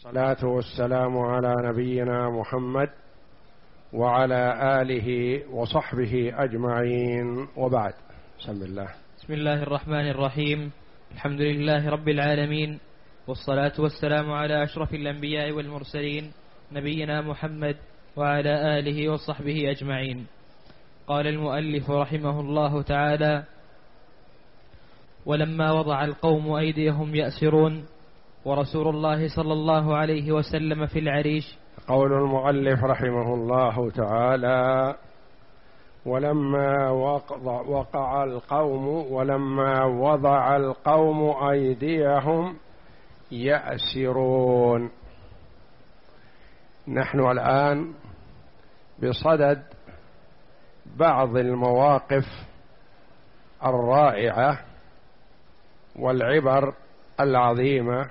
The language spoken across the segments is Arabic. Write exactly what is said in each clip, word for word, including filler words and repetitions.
والصلاة والسلام على نبينا محمد وعلى آله وصحبه أجمعين، وبعد. بسم الله بسم الله الرحمن الرحيم. الحمد لله رب العالمين، والصلاة والسلام على أشرف الأنبياء والمرسلين نبينا محمد وعلى آله وصحبه أجمعين. قال المؤلف رحمه الله تعالى: ولما وضع القوم أيديهم يأسرون ورسول الله صلى الله عليه وسلم في العريش. قول المؤلف رحمه الله تعالى: ولما وقع القوم ولما وضع القوم أيديهم يأسرون. نحن الآن بصدد بعض المواقف الرائعة والعبر العظيمة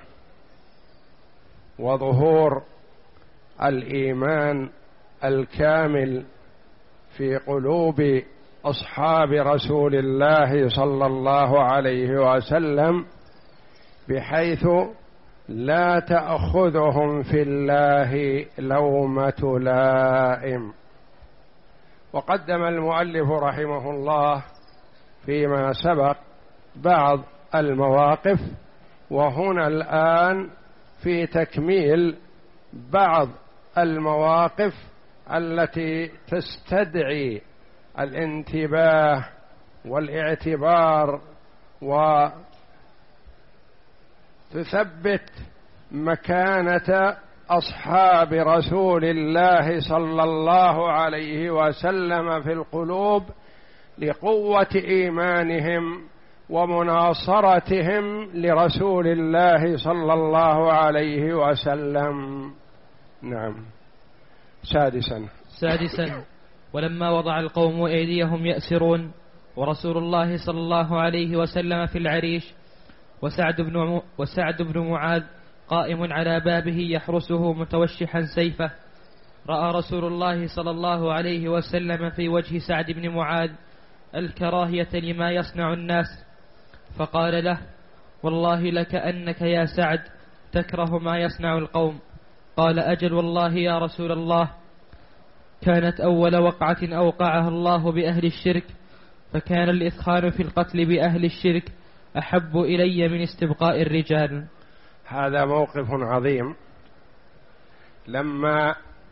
وظهور الإيمان الكامل في قلوب أصحاب رسول الله صلى الله عليه وسلم، بحيث لا تأخذهم في الله لومة لائم. وقدم المؤلف رحمه الله فيما سبق بعض المواقف، وهنا الآن في تكميل بعض المواقف التي تستدعي الانتباه والاعتبار وتثبت مكانة أصحاب رسول الله صلى الله عليه وسلم في القلوب لقوة إيمانهم ومناصرتهم لرسول الله صلى الله عليه وسلم. نعم. سادسا سادسا ولما وضع القوم أيديهم يأسرون ورسول الله صلى الله عليه وسلم في العريش وسعد بن, وسعد بن معاذ قائم على بابه يحرسه متوشحا سيفه، رأى رسول الله صلى الله عليه وسلم في وجه سعد بن معاذ الكراهية لما يصنع الناس، فقال له: والله لكأنك يا سعد تكره ما يصنع القوم. قال: أجل والله يا رسول الله، كانت أول وقعة أوقعها الله بأهل الشرك، فكان الإثخان في القتل بأهل الشرك أحب إلي من استبقاء الرجال. هذا موقف عظيم. لما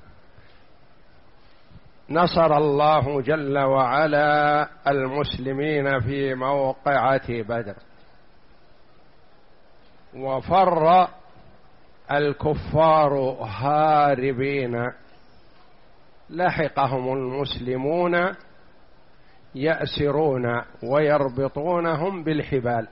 نصر الله جل وعلا المسلمين في موقعة بدر وفر الكفار هاربين، لحقهم المسلمون يأسرون ويربطونهم بالحبال.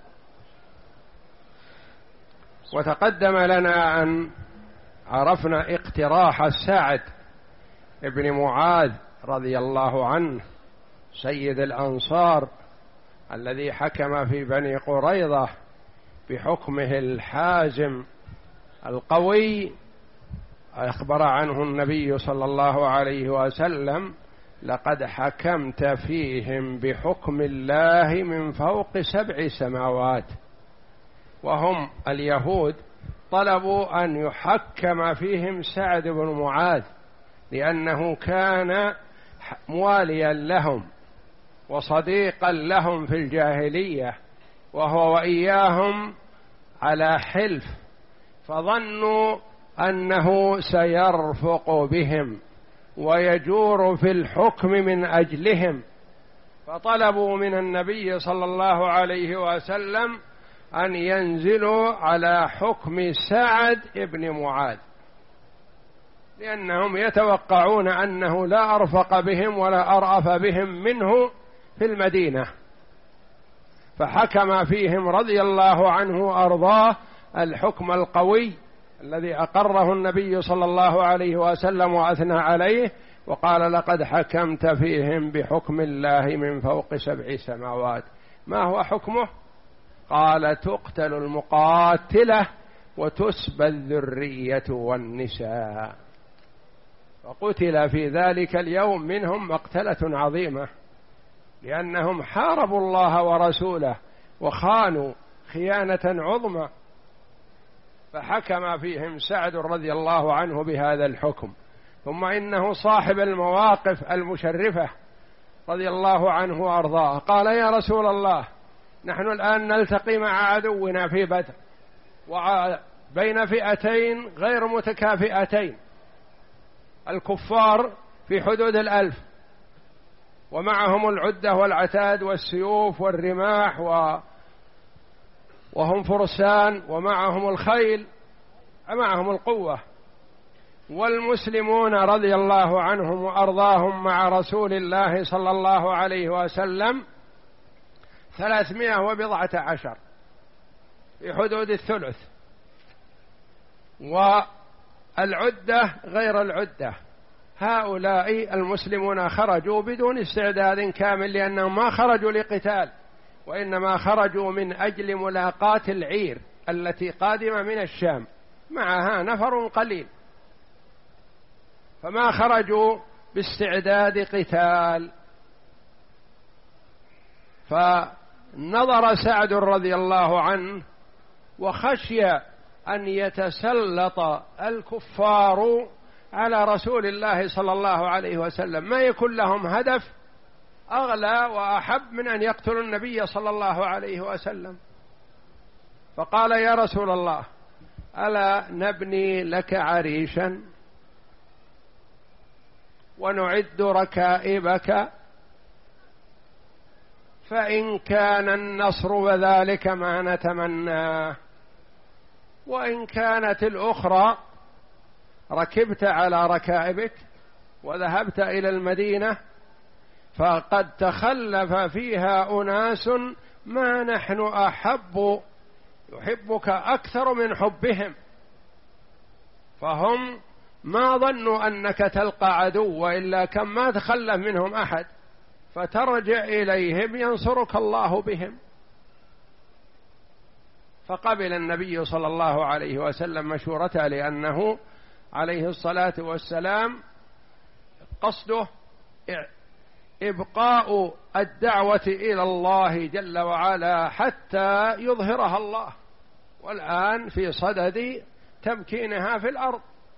وتقدم لنا أن عرفنا اقتراح سعد ابن معاذ رضي الله عنه سيد الأنصار الذي حكم في بني قريظة بحكمه الحازم القوي. أخبر عنه النبي صلى الله عليه وسلم: لقد حكمت فيهم بحكم الله من فوق سبع سماوات. وهم اليهود طلبوا أن يحكم فيهم سعد بن معاذ، لأنه كان مواليا لهم وصديقا لهم في الجاهلية، وهو وإياهم على حلف، فظنوا أنه سيرفق بهم ويجور في الحكم من أجلهم، فطلبوا من النبي صلى الله عليه وسلم أن ينزلوا على حكم سعد بن معاذ، لأنهم يتوقعون أنه لا أرفق بهم ولا أرأف بهم منه في المدينة. فحكم فيهم رضي الله عنه وأرضاه الحكم القوي الذي أقره النبي صلى الله عليه وسلم وأثنى عليه، وقال: لقد حكمت فيهم بحكم الله من فوق سبع سماوات. ما هو حكمه؟ قال: تقتل المقاتلة وتسبى الذرية والنساء. وقتل في ذلك اليوم منهم مقتلة عظيمة، لأنهم حاربوا الله ورسوله وخانوا خيانة عظمى. فحكم فيهم سعد رضي الله عنه بهذا الحكم. ثم إنه صاحب المواقف المشرفة رضي الله عنه وأرضاه قال: يا رسول الله، نحن الآن نلتقي مع عدونا في بدر وبين فئتين غير متكافئتين، الكفار في حدود الألف ومعهم العدة والعتاد والسيوف والرماح و... وهم فرسان ومعهم الخيل، معهم القوة، والمسلمون رضي الله عنهم وأرضاهم مع رسول الله صلى الله عليه وسلم ثلاثمائة وبضعة عشر في حدود الثلث، والعدة غير العدة. هؤلاء المسلمون خرجوا بدون استعداد كامل، لأنهم ما خرجوا لقتال، وإنما خرجوا من أجل ملاقاة العير التي قادمة من الشام، معها نفر قليل، فما خرجوا باستعداد قتال. فنظر سعد رضي الله عنه وخشي أن يتسلط الكفار على رسول الله صلى الله عليه وسلم، ما يكون لهم هدف أغلى وأحب من أن يقتلوا النبي صلى الله عليه وسلم. فقال: يا رسول الله، ألا نبني لك عريشا ونعد ركائبك، فإن كان النصر وذلك ما نتمناه، وإن كانت الأخرى ركبت على ركائبك وذهبت إلى المدينة فقد تخلف فيها أناس ما نحن أحب، يحبك أكثر من حبهم، فهم ما ظنوا أنك تلقى عدو، وإلا كم ما تخلف منهم أحد، فترجع إليهم ينصرك الله بهم. فقبل النبي صلى الله عليه وسلم مشورته، لأنه عليه الصلاة والسلام قصده إبقاء الدعوة إلى الله جل وعلا حتى يظهرها الله، والآن في صدد تمكينها في الأرض.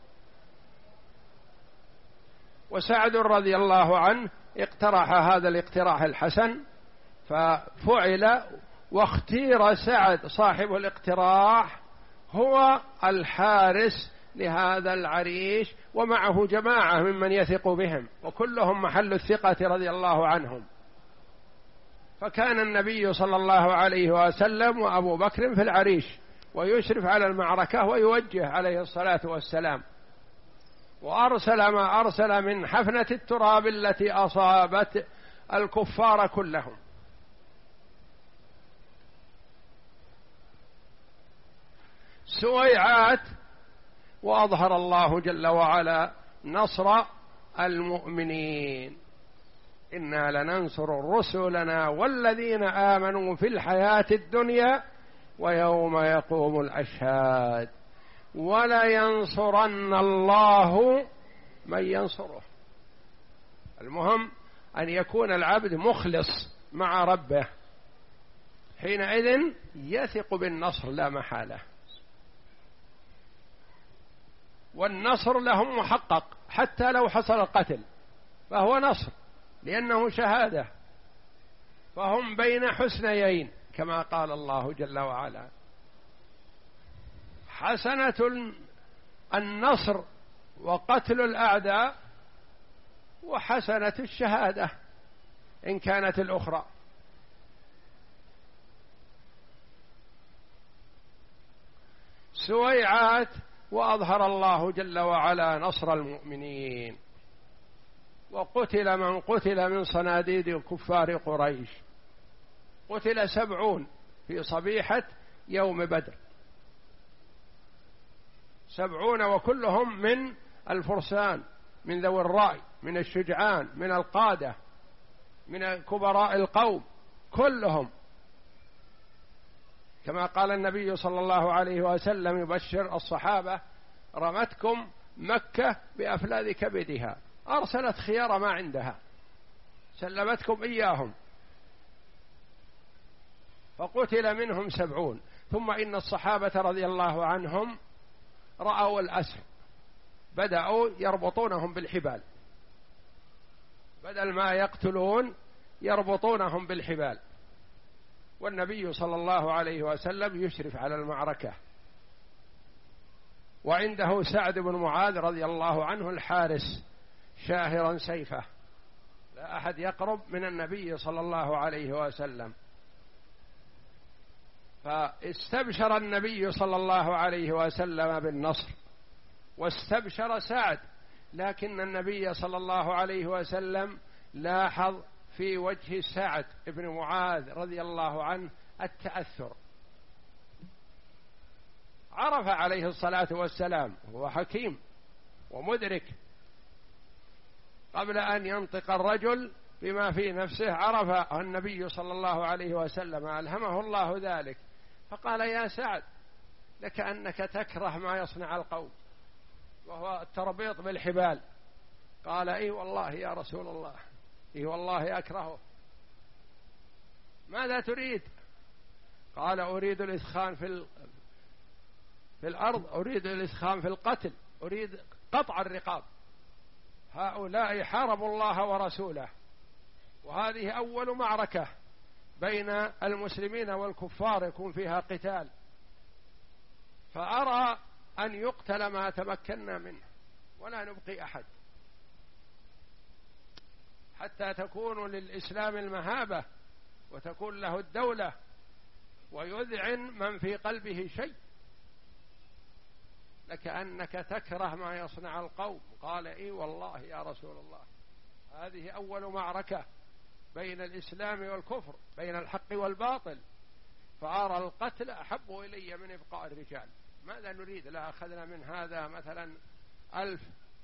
وسعد رضي الله عنه اقترح هذا الاقتراح الحسن ففعل، واختير سعد صاحب الاقتراح هو الحارس لهذا العريش، ومعه جماعة ممن يثق بهم، وكلهم محل الثقة رضي الله عنهم. فكان النبي صلى الله عليه وسلم وأبو بكر في العريش، ويشرف على المعركة ويوجه عليه الصلاة والسلام، وأرسل ما أرسل من حفنة التراب التي أصابت الكفار كلهم. سويعات، وأظهر الله جل وعلا نصر المؤمنين: إنا لننصر رسلنا والذين آمنوا في الحياة الدنيا ويوم يقوم الأشهاد ولينصرن الله من ينصره. المهم أن يكون العبد مخلص مع ربه، حينئذ يثق بالنصر لا محالة، والنصر لهم محقق حتى لو حصل القتل فهو نصر، لأنه شهادة، فهم بين حسنيين كما قال الله جل وعلا: حسنة النصر وقتل الأعداء، وحسنة الشهادة إن كانت الأخرى. سويعات، وأظهر الله جل وعلا نصر المؤمنين، وقتل من قتل من صناديد كفار قريش، قتل سبعون في صبيحة يوم بدر، سبعون وكلهم من الفرسان، من ذوي الرأي، من الشجعان، من القادة، من كبراء القوم، كلهم كما قال النبي صلى الله عليه وسلم يبشر الصحابة: رمتكم مكة بأفلاذ كبدها، أرسلت خيار ما عندها، سلمتكم إياهم، فقتل منهم سبعون. ثم إن الصحابة رضي الله عنهم رأوا الأسر بدأوا يربطونهم بالحبال، بدل ما يقتلون يربطونهم بالحبال، والنبي صلى الله عليه وسلم يشرف على المعركة، وعنده سعد بن معاذ رضي الله عنه الحارس شاهرا سيفه، لا أحد يقرب من النبي صلى الله عليه وسلم. فاستبشر النبي صلى الله عليه وسلم بالنصر، واستبشر سعد، لكن النبي صلى الله عليه وسلم لاحظ في وجه سعد بن معاذ رضي الله عنه التأثر، عرف عليه الصلاة والسلام، هو حكيم ومدرك، قبل أن ينطق الرجل بما في نفسه عرف النبي صلى الله عليه وسلم، ألهمه الله ذلك، فقال: يا سعد، لكأنك تكره ما يصنع القوم، وهو التربيط بالحبال. قال: اي والله يا رسول الله، اي والله أكرهه. ماذا تريد؟ قال: أريد الإثخان في ال... في الأرض، أريد الإثخان في القتل، أريد قطع الرقاب. هؤلاء حاربوا الله ورسوله، وهذه أول معركة بين المسلمين والكفار يكون فيها قتال، فأرى أن يقتل ما تمكنا منه ولا نبقي أحد، حتى تكون للإسلام المهابة وتكون له الدولة ويذعن من في قلبه شيء. لكأنك تكره ما يصنع القوم. قال: إي والله يا رسول الله، هذه أول معركة بين الإسلام والكفر، بين الحق والباطل، فأرى القتل أحب إلي من إبقاء الرجال. ماذا نريد؟ لا أخذنا من هذا مثلا ألف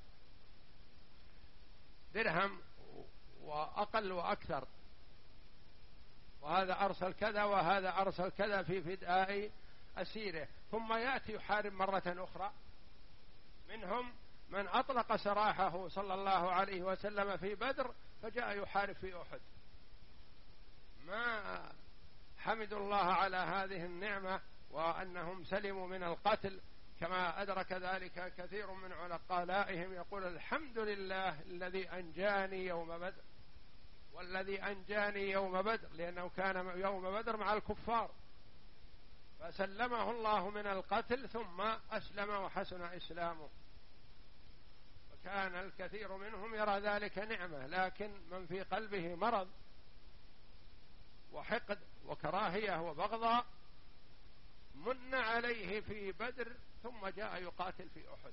درهم وأقل وأكثر، وهذا أرسل كذا وهذا أرسل كذا في فداء أسيره، ثم يأتي يحارب مرة أخرى. منهم من أطلق سراحه صلى الله عليه وسلم في بدر فجاء يحارب في أحد. ما حمدوا الله على هذه النعمة وأنهم سلموا من القتل، كما أدرك ذلك كثير من عقلائهم، يقول: الحمد لله الذي أنجاني يوم بدر، والذي أنجاني يوم بدر، لأنه كان يوم بدر مع الكفار، فسلمه الله من القتل ثم أسلم وحسن إسلامه. وكان الكثير منهم يرى ذلك نعمة، لكن من في قلبه مرض وحقد وكراهية وبغضاء من عليه في بدر ثم جاء يقاتل في أحد.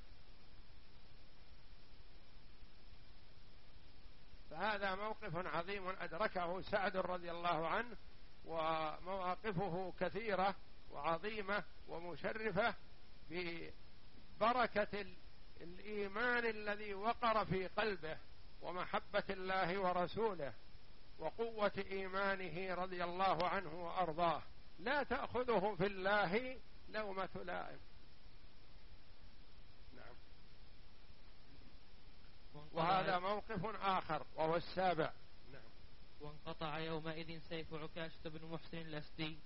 فهذا موقف عظيم أدركه سعد رضي الله عنه، ومواقفه كثيرة وعظيمة ومشرفة ببركة الإيمان الذي وقر في قلبه ومحبة الله ورسوله وقوة إيمانه رضي الله عنه وأرضاه، لا تأخذه في الله لومة لائم. نعم. وهذا موقف آخر وهو السابع. نعم. وانقطع يومئذ سيف عكاشة بن محسن الأسدي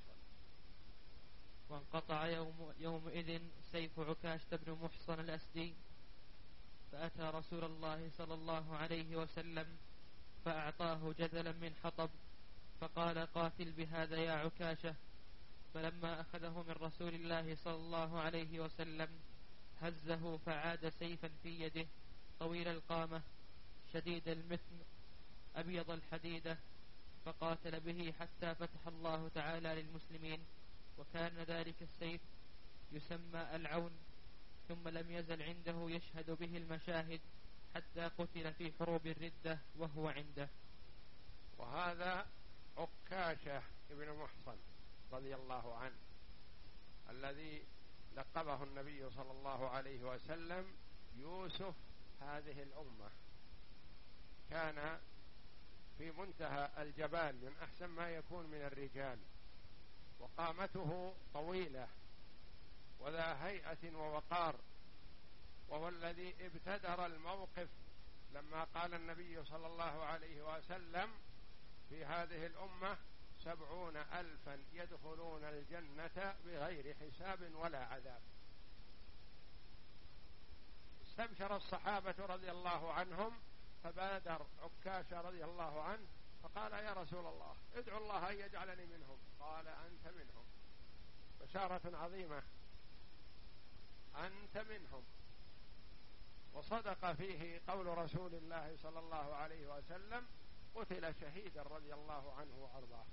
وانقطع يوم يومئذ سيف عكاشة بن محصن الأسدي، فأتى رسول الله صلى الله عليه وسلم فأعطاه جدلا من حطب، فقال: قاتل بهذا يا عكاشة. فلما أخذه من رسول الله صلى الله عليه وسلم هزه فعاد سيفا في يده طويل القامة شديد المثل أبيض الحديدة، فقاتل به حتى فتح الله تعالى للمسلمين. وكان ذلك السيف يسمى العون، ثم لم يزل عنده يشهد به المشاهد حتى قتل في حروب الردة وهو عنده. وهذا عكاشة ابن محصن رضي الله عنه الذي لقبه النبي صلى الله عليه وسلم يوسف هذه الأمة، كان في منتهى الجبال، من أحسن ما يكون من الرجال، وقامته طويلة وذا هيئة ووقار، وهو الذي ابتدر الموقف لما قال النبي صلى الله عليه وسلم: في هذه الأمة سبعون ألفا يدخلون الجنة بغير حساب ولا عذاب. استبشر الصحابة رضي الله عنهم، فبادر عكاشة رضي الله عنه فقال يا رسول الله ادعو الله أن يجعلني منهم. قال أنت منهم، بشارة عظيمة، أنت منهم. وصدق فيه قول رسول الله صلى الله عليه وسلم قتل شهيدا رضي الله عنه وأرضاه.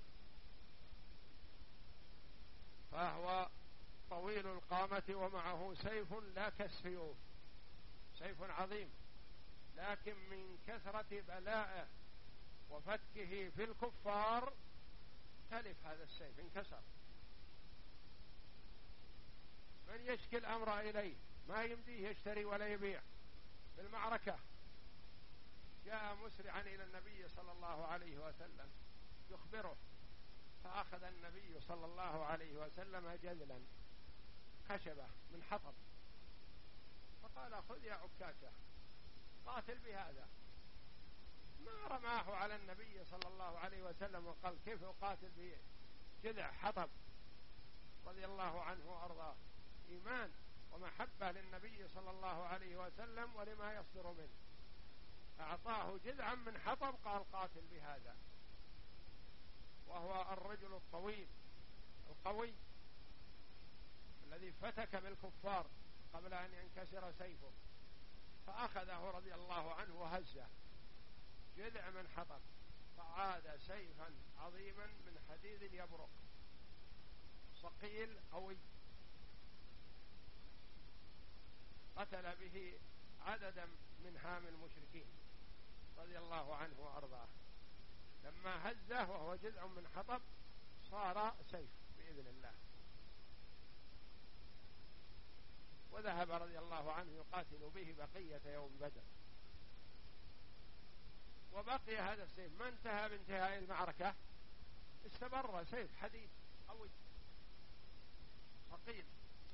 فهو طويل القامة ومعه سيف لا كالسيوف، سيف عظيم، لكن من كثرة بلائه وفتكه في الكفار تلف هذا السيف، انكسر. من يشكي الأمر إليه، ما يمديه يشتري ولا يبيع في المعركة. جاء مسرعا إلى النبي صلى الله عليه وسلم يخبره، فأخذ النبي صلى الله عليه وسلم جذلا خشبة من حطب، فقال خذ يا عكاشة قاتل بهذا. ما رماه على النبي صلى الله عليه وسلم وقال كيف أقاتل بجذع حطب، رضي الله عنه وأرضاه. إيمان ومحبة للنبي صلى الله عليه وسلم ولما يصدر منه، أعطاه جذعا من حطب قال قاتل بهذا. وهو الرجل الطويل القوي الذي فتك بالكفار قبل أن ينكسر سيفه، فأخذه رضي الله عنه وهزه، جذع من حطب، فعاد سيفا عظيما من حديد يبرق صقيل قوي، قتل به عددا من هام المشركين رضي الله عنه وأرضاه. لما هزه وهو جذع من حطب صار سيف بإذن الله. وذهب رضي الله عنه يقاتل به بقية يوم بدر. وبقي هذا السيف ما انتهى بانتهاء المعركة، استمر سيف حديد قوي ثقيل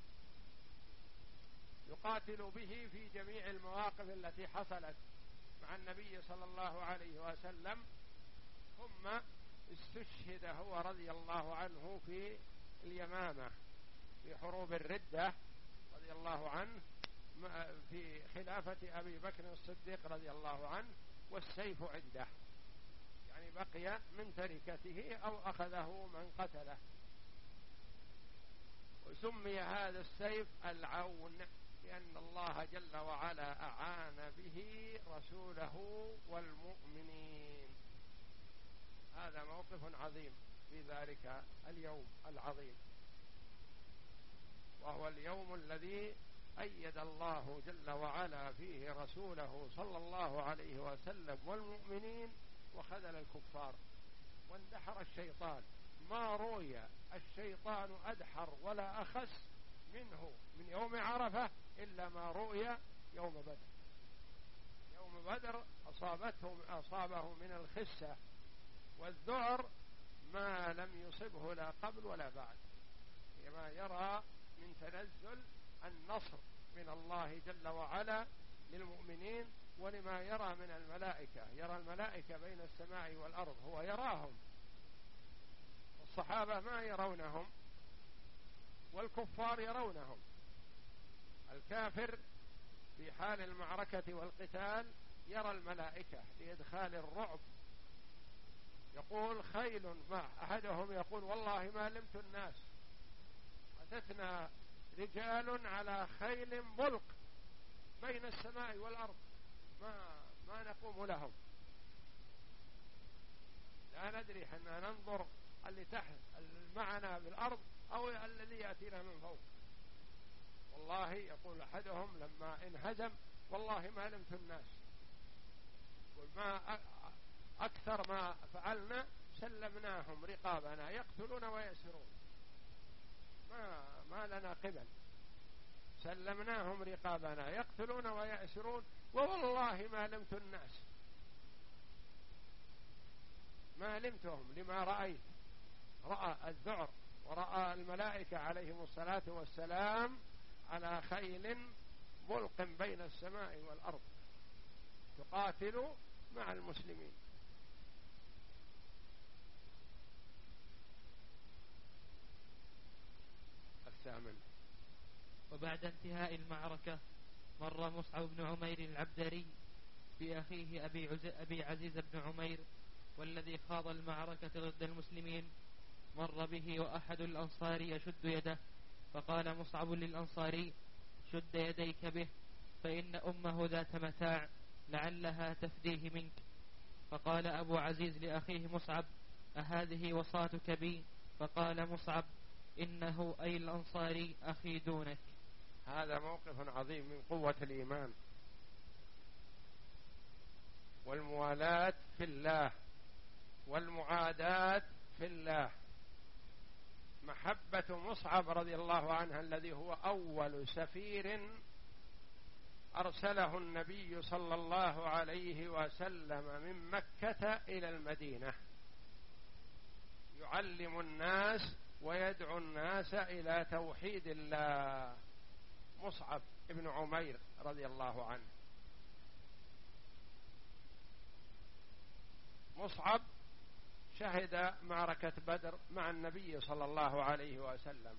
يقاتل به في جميع المواقف التي حصلت مع النبي صلى الله عليه وسلم. ثم استشهد هو رضي الله عنه في اليمامة في حروب الردة رضي الله عنه في خلافة أبي بكر الصديق رضي الله عنه، والسيف عنده، يعني بقي من تركته أو أخذه من قتله. وسمي هذا السيف العون لأن الله جل وعلا أعان به رسوله والمؤمنين. هذا موقف عظيم في ذلك اليوم العظيم، وهو اليوم الذي أيد الله جل وعلا فيه رسوله صلى الله عليه وسلم والمؤمنين، وخذل الكفار واندحر الشيطان. ما روي الشيطان أدحر ولا أخس منه من يوم عرفة إلا ما روي يوم بدر. يوم بدر أصابته أصابه من الخسة والذعر ما لم يصبه لا قبل ولا بعد، كما يرى من تنزل النصر من الله جل وعلا للمؤمنين، ولما يرى من الملائكة. يرى الملائكة بين السماء والأرض، هو يراهم، الصحابة ما يرونهم والكفار يرونهم. الكافر في حال المعركة والقتال يرى الملائكة لإدخال الرعب، يقول خيل ما أحدهم يقول والله ما لمت الناس، أتتنا رجال على خيل ملق بين السماء والأرض ما ما نقوم لهم، لا ندري حنا ننظر اللي تحت معنا بالأرض أو الذي يأتينا من فوق. والله يقول أحدهم لما انهزم والله ما لمت الناس، وما أكثر ما فعلنا سلمناهم رقابنا يقتلون ويأسرون، ما ما لنا قبل، سلمناهم رقابنا يقتلون ويأسرون ووالله ما لمت الناس، ما لمتهم لما رأيت. رأى الذعر ورأى الملائكة عليهم الصلاة والسلام على خيل ملق بين السماء والأرض تقاتل مع المسلمين. الثامن. وبعد انتهاء المعركة مر مصعب بن عمير العبدري بأخيه أبي, عز... أبي عزيز بن عمير والذي خاض المعركة ضد المسلمين، مر به وأحد الأنصار يشد يده، فقال مصعب للأنصاري: شد يديك به، فإن أمه ذات متاع لعلها تفديه منك. فقال أبو عزيز لأخيه مصعب: أهذه وصاتك بي؟ فقال مصعب: إنه أي الأنصاري أخي دونك. هذا موقف عظيم من قوة الإيمان والموالاة في الله والمعاداة في الله. محبة مصعب رضي الله عنه الذي هو أول سفير أرسله النبي صلى الله عليه وسلم من مكة إلى المدينة يعلم الناس ويدعو الناس إلى توحيد الله. مصعب ابن عمير رضي الله عنه. مصعب شهد معركة بدر مع النبي صلى الله عليه وسلم،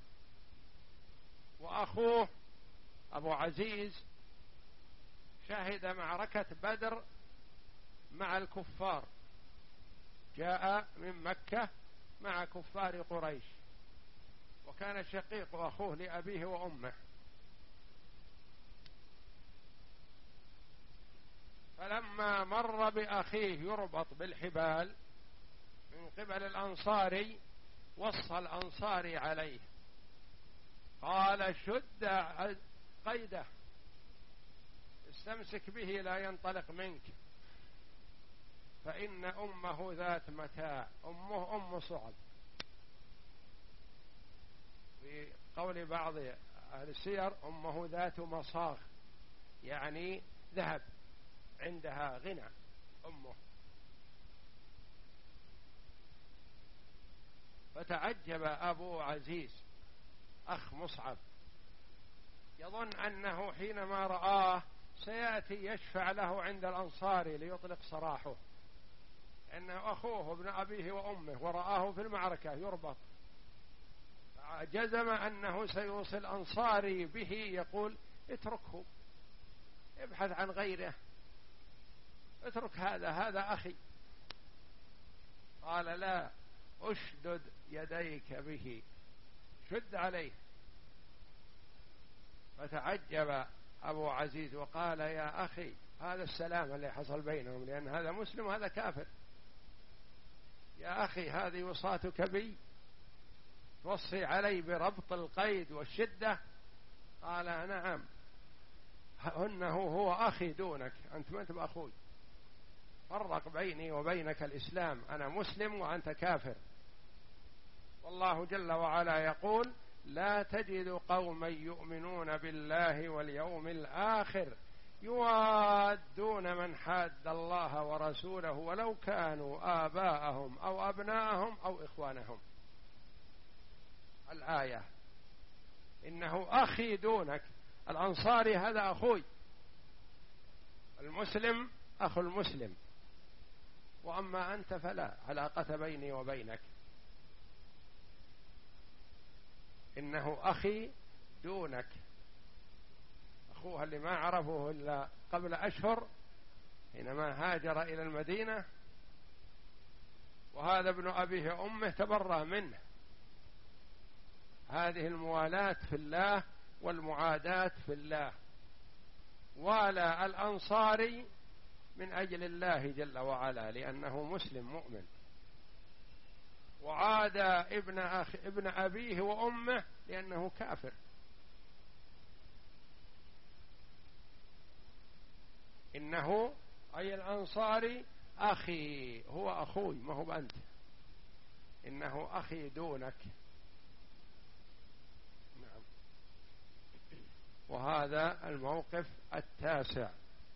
وأخوه أبو عزيز شهد معركة بدر مع الكفار، جاء من مكة مع كفار قريش، وكان شقيق أخوه لأبيه وأمه. فلما مر بأخيه يربط بالحبال من قبل الأنصاري، وصى الأنصاري عليه قال: شد قيده، استمسك به لا ينطلق منك، فإن أمه ذات متاع. أمه أم صعب، في قول بعض أهل السير أمه ذات مصاغ، يعني ذهب، عندها غنى أمه. فتعجب أبو عزيز أخ مصعب، يظن أنه حينما رآه سيأتي يشفع له عند الأنصاري ليطلق سراحه، أنه أخوه ابن أبيه وأمه ورآه في المعركة يربط، جزم أنه سيوصل الأنصاري به يقول: اتركه، ابحث عن غيره، اترك هذا، هذا أخي. قال: لا، أشدد يديك به، شد عليه. فتعجب أبو عزيز وقال: يا أخي، هذا السلام اللي حصل بينهم، لأن هذا مسلم وهذا كافر. يا أخي، هذه وصاتك بي، توصي علي بربط القيد والشدة؟ قال: نعم، إنه هو أخي دونك، أنت ما أنت أخوي، فرق بيني وبينك الإسلام، أنا مسلم وأنت كافر. والله جل وعلا يقول: لا تجد قوما يؤمنون بالله واليوم الآخر يوادون من حاد الله ورسوله ولو كانوا آباءهم أو أبناءهم أو إخوانهم. الآية: إنه أخي دونك. الأنصاري هذا أخوي، المسلم أخو المسلم، وأما أنت فلا علاقة بيني وبينك. إنه أخي دونك. أخوها اللي ما عرفه إلا قبل أشهر حينما هاجر إلى المدينة، وهذا ابن أبيه وأمه تبرأ منه. هذه الموالاة في الله والمعاداة في الله. والى الأنصاري من أجل الله جل وعلا لأنه مسلم مؤمن، وعاد ابن, أخ ابن أبيه وأمه لأنه كافر. إنه أي الأنصاري أخي، هو أخوي ما هو أنت، إنه أخي دونك. نعم. وهذا الموقف التاسع.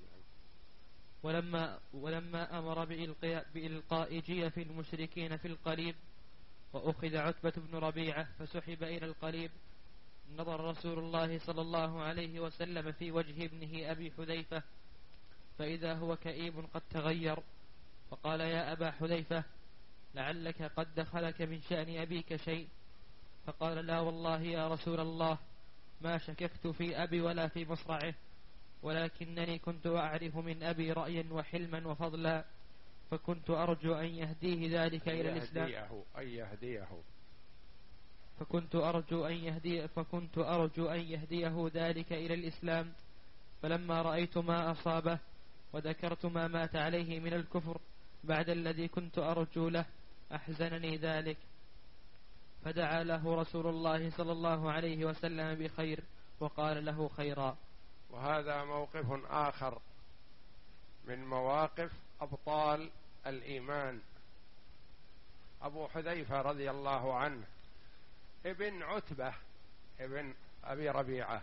ولما, ولما أمر بإلقاء, بإلقاء جيف المشركين في القليب، وأخذ عتبة بن ربيعة فسحب إلى القليب، نظر رسول الله صلى الله عليه وسلم في وجه ابنه أبي حذيفة فإذا هو كئيب قد تغير، فقال: يا أبا حذيفة، لعلك قد دخلك من شأن أبيك شيء. فقال: لا والله يا رسول الله، ما شككت في أبي ولا في مصرعه، ولكنني كنت أعرف من أبي رأيا وحلما وفضلا، فكنت أرجو أن يهديه ذلك إلى الإسلام أن يهديه فكنت أرجو أن يهدي فكنت أرجو أن يهديه ذلك إلى الإسلام. فلما رأيت ما أصابه وذكرت ما مات عليه من الكفر بعد الذي كنت أرجو له أحزنني ذلك، فدعا له رسول الله صلى الله عليه وسلم بخير وقال له خيرا. وهذا موقف آخر من مواقف أبطال الإيمان. أبو حذيفة رضي الله عنه ابن عتبة ابن أبي ربيعة،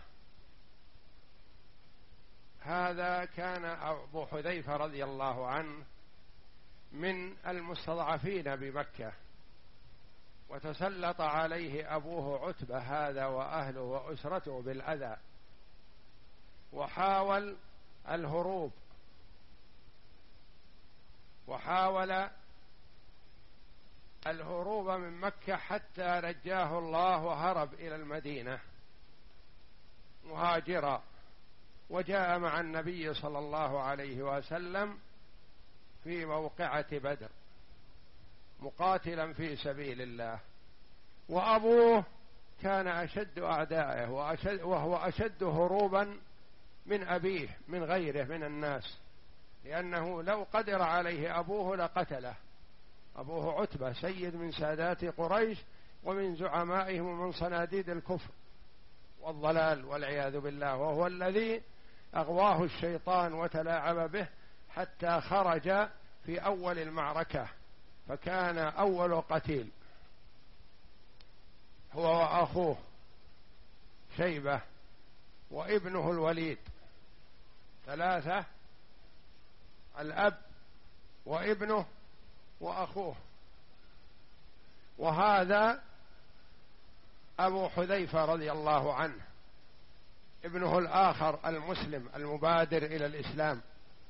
هذا كان أبو حذيفة رضي الله عنه من المستضعفين بمكة، وتسلط عليه أبوه عتبة هذا وأهله وأسرته بالأذى، وحاول الهروب وحاول الهروب من مكة حتى نجاه الله وهرب إلى المدينة مهاجرا، وجاء مع النبي صلى الله عليه وسلم في موقعة بدر مقاتلا في سبيل الله. وأبوه كان أشد أعدائه وأشد وهو أشد هروبا من أبيه من غيره من الناس، لأنه لو قدر عليه أبوه لقتله. أبوه عتبة سيد من سادات قريش ومن زعمائهم ومن صناديد الكفر والضلال والعياذ بالله، وهو الذي أغواه الشيطان وتلاعب به حتى خرج في أول المعركة، فكان أول قتيل هو وأخوه شيبة وابنه الوليد، ثلاثة، الأب وابنه وأخوه. وهذا أبو حذيفة رضي الله عنه ابنه الآخر المسلم المبادر إلى الإسلام.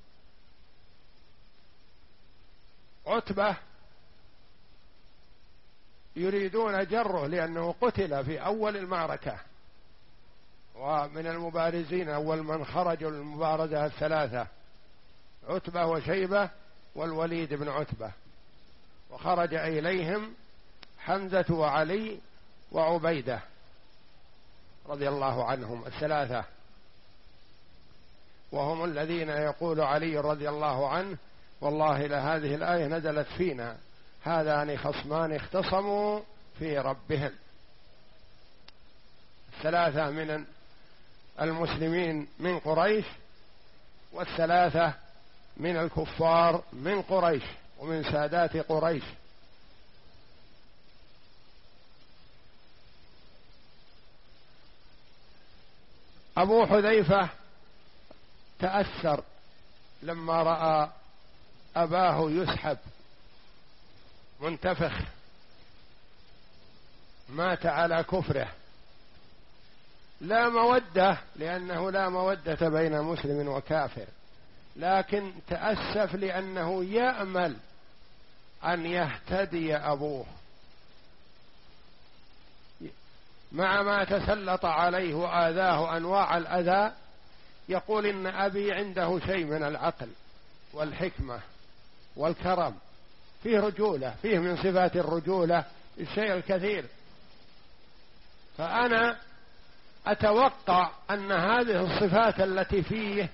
عتبة يريدون جره لأنه قتل في أول المعركة، ومن المبارزين أول من خرجوا للمبارزة الثلاثة عتبة وشيبة والوليد بن عتبة، وخرج إليهم حمزة وعلي وعبيدة رضي الله عنهم الثلاثة، وهم الذين يقول علي رضي الله عنه: والله لهذه الآية نزلت فينا هذان خصمان اختصموا في ربهم. الثلاثة من المسلمين من قريش، والثلاثة من الكفار من قريش ومن سادات قريش. أبو حذيفة تأثر لما رأى أباه يسحب منتفخ، مات على كفره. لا مودة، لأنه لا مودة بين مسلم وكافر، لكن تأسف لأنه يأمل أن يهتدي أبوه مع ما تسلط عليه وآذاه أنواع الأذى. يقول إن أبي عنده شيء من العقل والحكمة والكرم، فيه رجولة، فيه من صفات الرجولة الشيء الكثير، فأنا أتوقع أن هذه الصفات التي فيه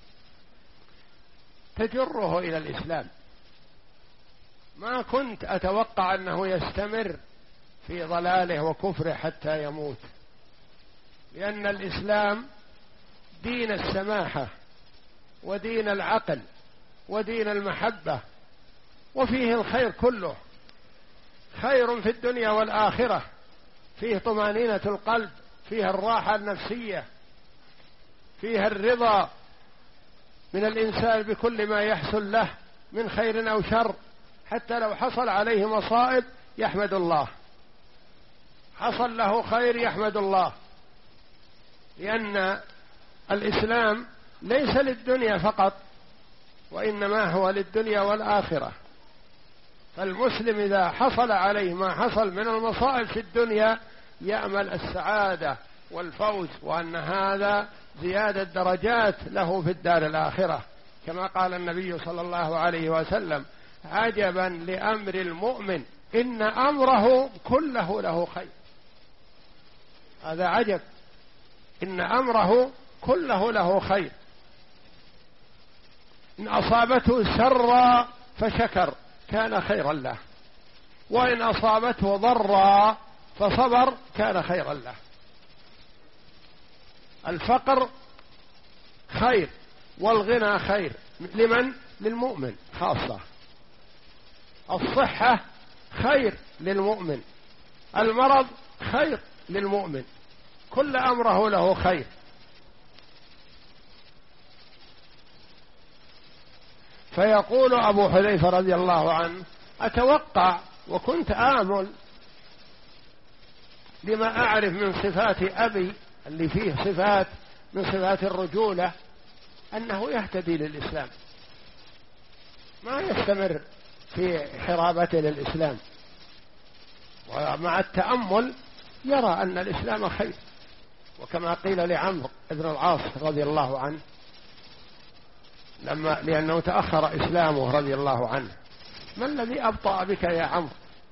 تجره إلى الإسلام. ما كنت أتوقع أنه يستمر في ضلاله وكفره حتى يموت، لأن الإسلام دين السماحة ودين العقل ودين المحبة، وفيه الخير كله، خير في الدنيا والآخرة، فيه طمأنينة القلب، فيه الراحة النفسية، فيه الرضا من الإنسان بكل ما يحصل له من خير أو شر، حتى لو حصل عليه مصائب يحمد الله، حصل له خير يحمد الله، لأن الإسلام ليس للدنيا فقط، وإنما هو للدنيا والآخرة. فالمسلم إذا حصل عليه ما حصل من المصائب في الدنيا يأمل السعادة والفوز، وأن هذا زيادة درجات له في الدار الآخرة، كما قال النبي صلى الله عليه وسلم: عجبا لأمر المؤمن إن أمره كله له خير. هذا عجب، إن أمره كله له خير. إن أصابته سرا فشكر كان خيرا له، وإن أصابته ضرا فصبر كان خيرا له. الفقر خير والغنى خير، لمن؟ للمؤمن خاصة. الصحة خير للمؤمن، المرض خير للمؤمن، كل أمره له خير. فيقول أبو حذيفة رضي الله عنه: أتوقع وكنت آمل لما أعرف من صفات أبي اللي فيه صفات من صفات الرجولة أنه يهتدي للإسلام، ما يستمر في حرابته للإسلام، ومع التأمل يرى أن الإسلام خير. وكما قيل لعمرو بن العاص رضي الله عنه لما لأنه تأخر إسلامه رضي الله عنه: ما الذي أبطأ بك يا عمرو؟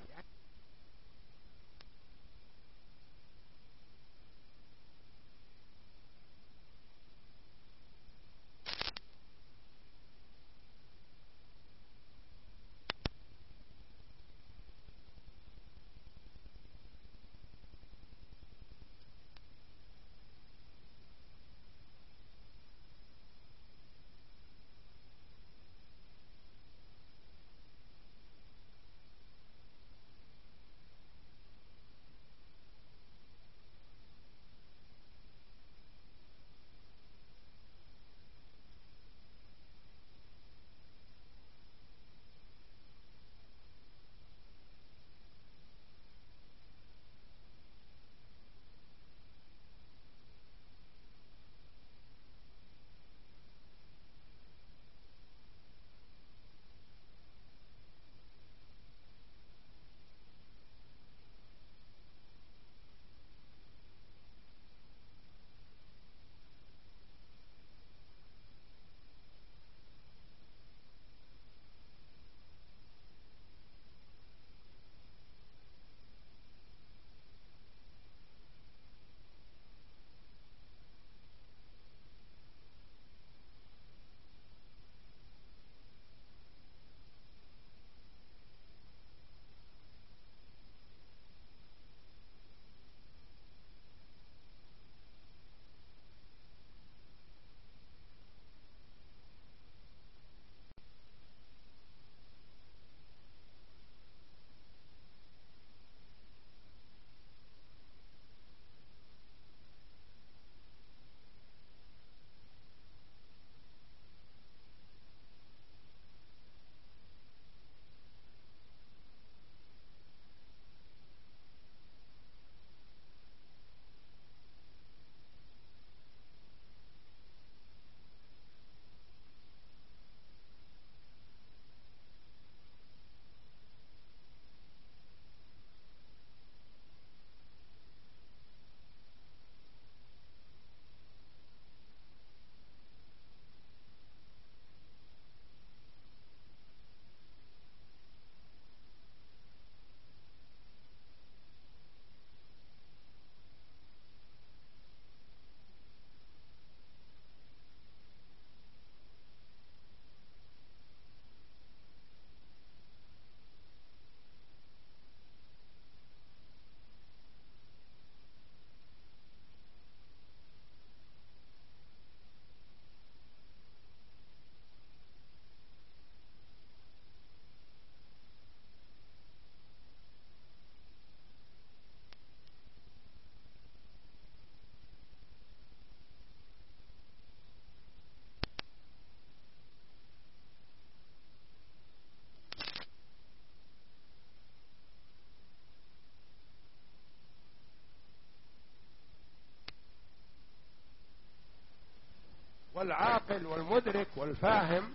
والعاقل والمدرك والفاهم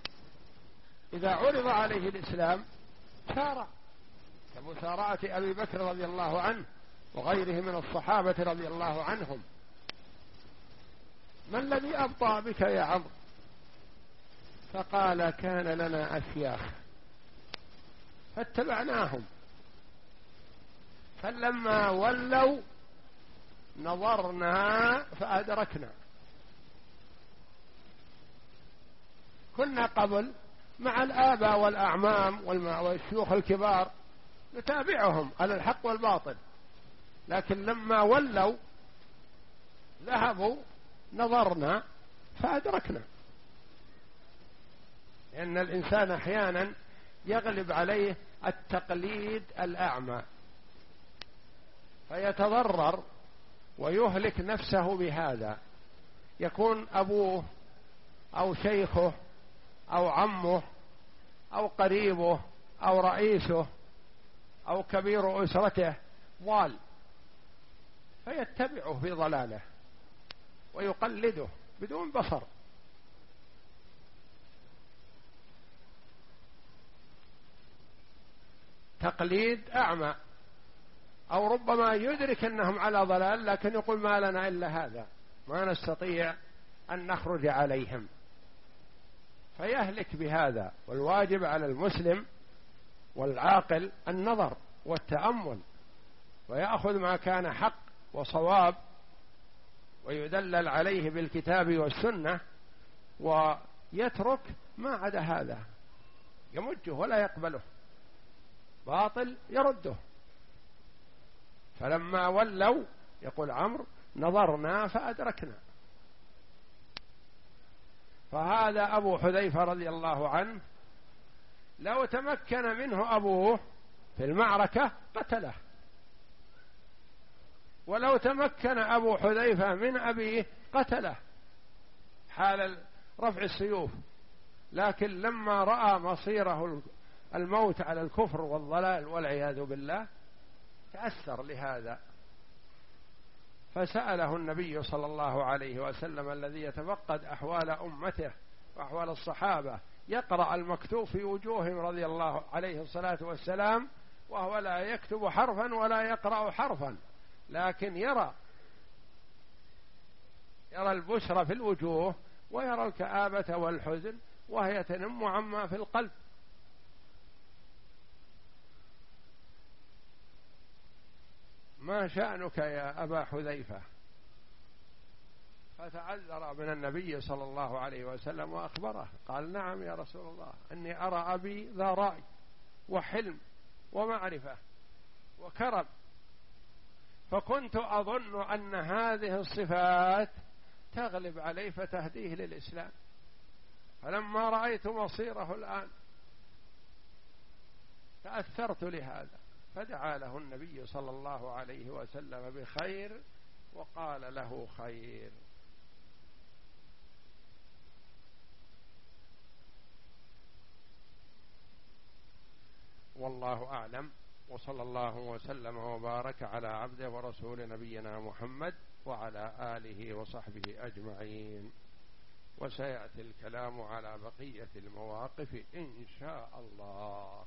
إذا عرض عليه الإسلام سارع، كمسارعة أبي بكر رضي الله عنه وغيره من الصحابة رضي الله عنهم ما الذي أبطأ بك يا عمرو؟ فقال كان لنا أشياخ فاتبعناهم، فلما ولوا نظرنا فأدركنا. كنا قبل مع الآباء والأعمام والشيوخ الكبار نتابعهم على الحق والباطل، لكن لما ولوا ذهبوا نظرنا فأدركنا. لأن الإنسان أحيانا يغلب عليه التقليد الأعمى فيتضرر ويهلك نفسه بهذا. يكون أبوه أو شيخه أو عمه أو قريبه أو رئيسه أو كبير أسرته ضال فيتبعه في ضلاله ويقلده بدون بصر. تقليد أعمى، أو ربما يدرك أنهم على ضلال لكن يقول ما لنا إلا هذا، ما نستطيع أن نخرج عليهم، فيهلك بهذا. والواجب على المسلم والعاقل النظر والتأمل، ويأخذ ما كان حق وصواب ويدلل عليه بالكتاب والسنة، ويترك ما عدا هذا يمجه ولا يقبله، باطل يرده. فلما ولوا يقول عمرو نظرنا فأدركنا. فهذا أبو حذيفة رضي الله عنه لو تمكن منه أبوه في المعركة قتله، ولو تمكن أبو حذيفة من أبيه قتله حال رفع السيوف، لكن لما رأى مصيره الموت على الكفر والضلال والعياذ بالله تأثر لهذا، فسأله النبي صلى الله عليه وسلم الذي يتفقد أحوال أمته وأحوال الصحابة، يقرأ المكتوب في وجوههم رضي الله عليه الصلاة والسلام، وهو لا يكتب حرفا ولا يقرأ حرفا، لكن يرى يرى البشرى في الوجوه ويرى الكآبة والحزن وهي تنم عما في القلب. ما شأنك يا أبا حذيفة؟ فتعذر من النبي صلى الله عليه وسلم وأخبره، قال نعم يا رسول الله، إني أرى أبي ذا رأي وحلم ومعرفة وكرم، فكنت أظن أن هذه الصفات تغلب عليه فتهديه للإسلام، فلما رأيت مصيره الآن تأثرت لهذا، فدعا له النبي صلى الله عليه وسلم بخير وقال له خير. والله أعلم، وصلى الله وسلم وبارك على عبده ورسول نبينا محمد وعلى آله وصحبه أجمعين. وسيأتي الكلام على بقية المواقف إن شاء الله.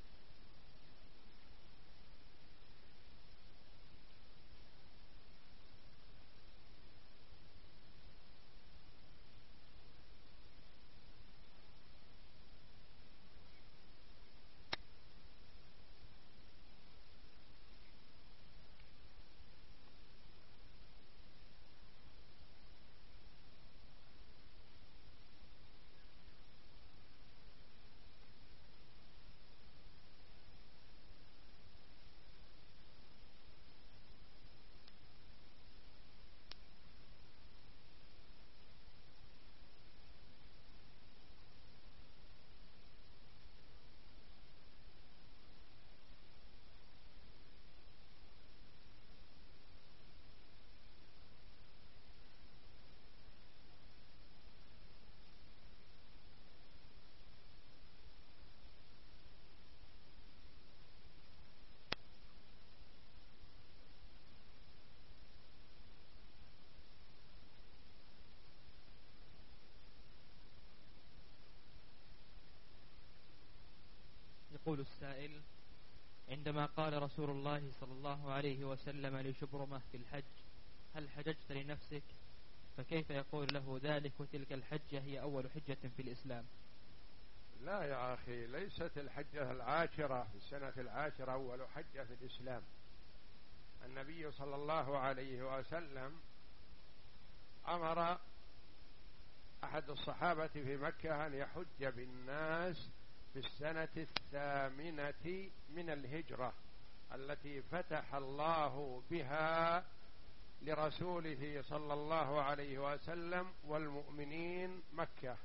يقول السائل: عندما قال رسول الله صلى الله عليه وسلم لشبرمة في الحج: هل حججت لنفسك؟ فكيف يقول له ذلك وتلك الحجة هي أول حجة في الإسلام؟ لا يا أخي، ليست الحجة العاشرة في السنة العاشرة أول حجة في الإسلام. النبي صلى الله عليه وسلم أمر أحد الصحابة في مكة أن يحج بالناس في السنة الثامنة من الهجرة التي فتح الله بها لرسوله صلى الله عليه وسلم والمؤمنين مكة.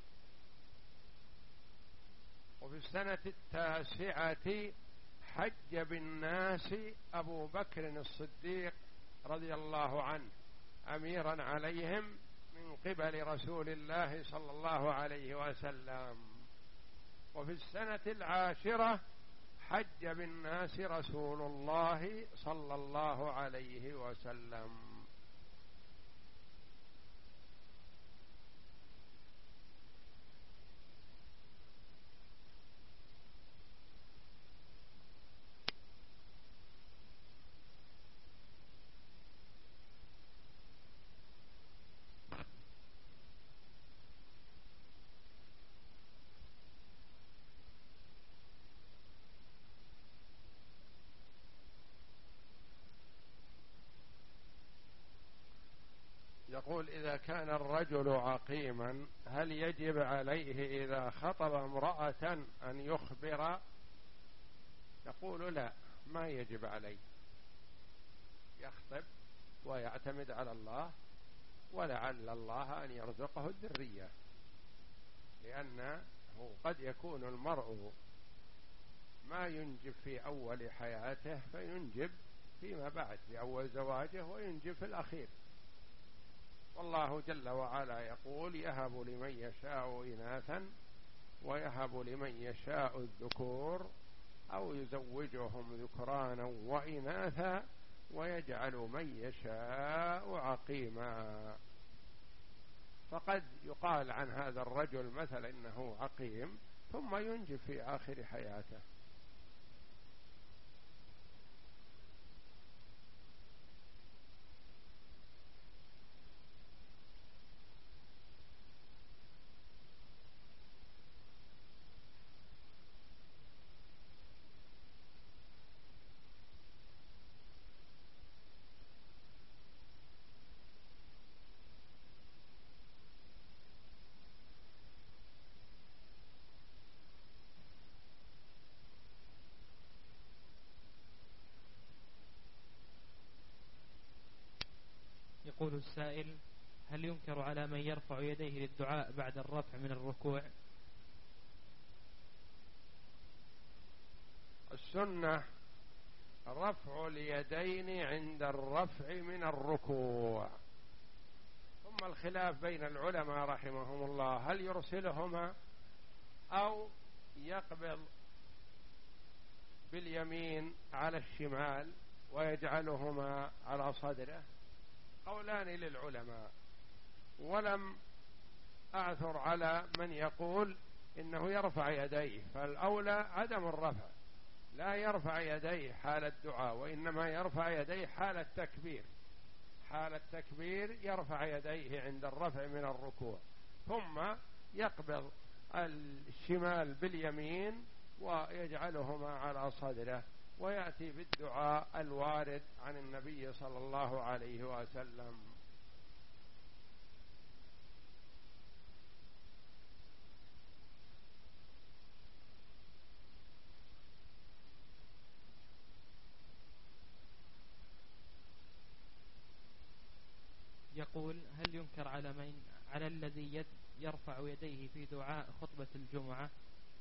وفي السنة التاسعة حج بالناس أبو بكر الصديق رضي الله عنه أميرا عليهم من قبل رسول الله صلى الله عليه وسلم. وفي السنة العاشرة حج بالناس رسول الله صلى الله عليه وسلم. يقول: إذا كان الرجل عقيما هل يجب عليه إذا خطب امرأة أن يخبر؟ يقول: لا، ما يجب عليه، يخطب ويعتمد على الله، ولعل الله أن يرزقه الذرية، لأنه قد يكون المرء ما ينجب في أول حياته فينجب فيما بعد في أول زواجه، وينجب في الأخير. والله جل وعلا يقول: يهب لمن يشاء إناثا ويهب لمن يشاء الذكور أو يزوجهم ذكرانا وإناثا ويجعل من يشاء عقيما. فقد يقال عن هذا الرجل مثلا إنه عقيم ثم ينجب في آخر حياته. يقول السائل: هل ينكر على من يرفع يديه للدعاء بعد الرفع من الركوع؟ السنة رفع اليدين عند الرفع من الركوع. ثم الخلاف بين العلماء رحمهم الله: هل يرسلهما أو يقبض باليمين على الشمال ويجعلهما على صدره؟ قولان للعلماء، ولم أعثر على من يقول إنه يرفع يديه، فالأولى عدم الرفع، لا يرفع يديه حال الدعاء، وإنما يرفع يديه حال التكبير. حال التكبير يرفع يديه عند الرفع من الركوع، ثم يقبض الشمال باليمين ويجعلهما على صدره، ويأتي بالدعاء الوارد عن النبي صلى الله عليه وسلم. يقول: هل ينكر على من على الذي يد يرفع يديه في دعاء خطبة الجمعة؟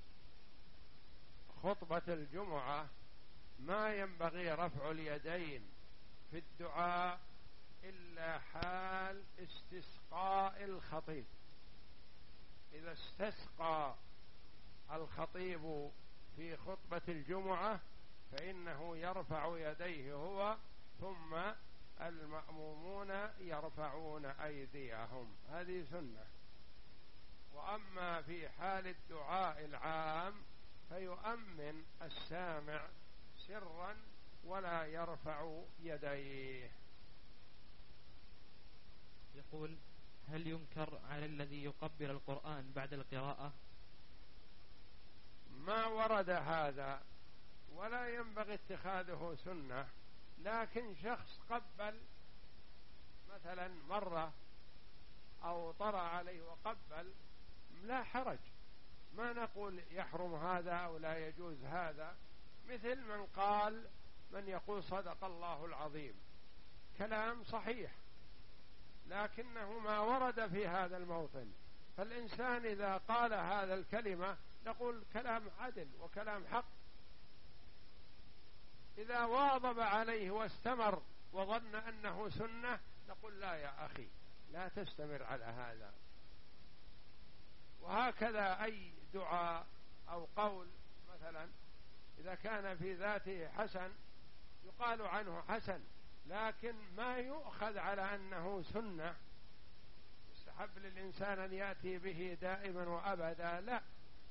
خطبة الجمعة ما ينبغي رفع اليدين في الدعاء إلا حال استسقاء الخطيب. إذا استسقى الخطيب في خطبة الجمعة فإنه يرفع يديه هو، ثم المأمومون يرفعون أيديهم، هذه سنة. وأما في حال الدعاء العام فيؤمن السامع سرا ولا يرفع يديه. يقول: هل ينكر على الذي يقبل القرآن بعد القراءة؟ ما ورد هذا ولا ينبغي اتخاذه سنة، لكن شخص قبل مثلا مرة أو طرأ عليه وقبل لا حرج، ما نقول يحرم هذا أو لا يجوز هذا. مثل من قال من يقول صدق الله العظيم، كلام صحيح لكنه ما ورد في هذا الموطن، فالإنسان إذا قال هذا الكلمة نقول كلام عدل وكلام حق. إذا واظب عليه واستمر وظن أنه سنة نقول لا يا أخي لا تستمر على هذا. وهكذا أي دعاء أو قول مثلا إذا كان في ذاته حسن يقال عنه حسن، لكن ما يؤخذ على أنه سنة يستحب للإنسان أن يأتي به دائما وأبدا، لا.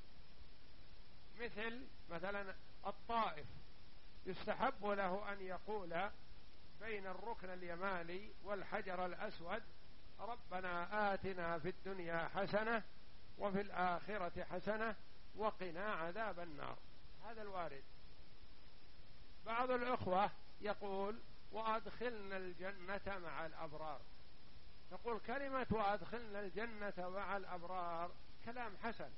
مثل مثلا الطائف يستحب له أن يقول بين الركن اليماني والحجر الأسود ربنا آتنا في الدنيا حسنة وفي الآخرة حسنة وقنا عذاب النار، هذا الوارد. بعض الأخوة يقول وأدخلنا الجنة مع الأبرار، نقول كلمة وأدخلنا الجنة مع الأبرار كلام حسن،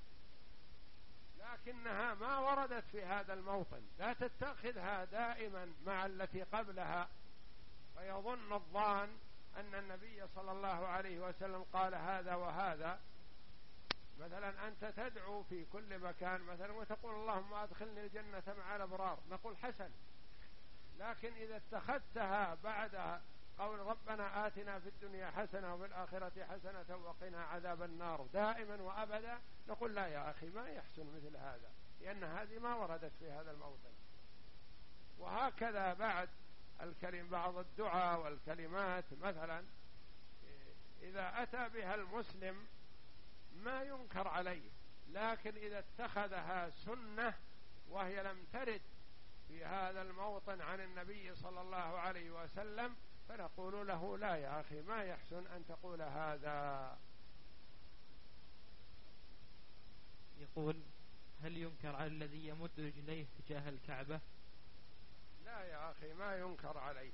لكنها ما وردت في هذا الموطن، لا تتخذها دائما مع التي قبلها فيظن الظان أن النبي صلى الله عليه وسلم قال هذا وهذا. مثلا أنت تدعو في كل مكان مثلا وتقول اللهم أدخلني الجنة مع الأبرار، نقول حسن، لكن إذا اتخذتها بعد قول ربنا آتنا في الدنيا حسنة وفي الآخرة حسنة وقنا عذاب النار دائما وأبدا نقول لا يا أخي ما يحسن مثل هذا، لأن هذه ما وردت في هذا الموطن. وهكذا بعد الكلم بعض الدعاء والكلمات مثلا إذا أتى بها المسلم ما ينكر عليه، لكن إذا اتخذها سنة وهي لم ترد في هذا الموطن عن النبي صلى الله عليه وسلم فنقول له لا يا أخي ما يحسن أن تقول هذا. يقول هل ينكر على الذي يمد رجليه تجاه الكعبة؟ لا يا أخي ما ينكر عليه،